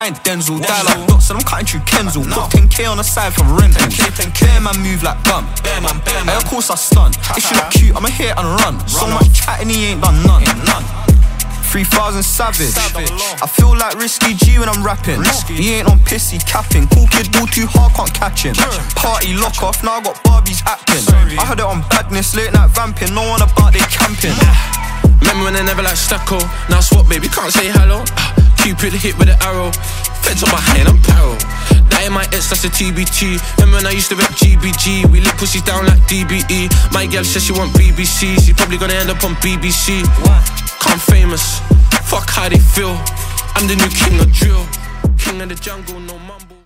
I ain't Denzel, die like dots and I'm cutting through Kenzel. Got 10k on the side for rental. Bear man move like bum. Hey, of course I stun. If you look cute, I'ma hit and run. So much chatting, he ain't done none. 3000 savage. I feel like Risky G when I'm rapping. He ain't on pissy capping. Cool kid, ball too hard, can't catch him. Party lock off, now I got Barbies acting. I heard it on badness, late night vamping. No one about they camping. Remember when I never like Stacko? Now swap baby, can't say hello. Cupid hit with an arrow. Feds on my hand, I'm paro. That ain't my ex, that's a TBT. Remember when I used to rep GBG? We lick pussies down like DBE. My girl says she want BBC. She probably gonna end up on BBC. I'm famous, fuck how they feel. I'm the new king of drill. King of the jungle, no mumble.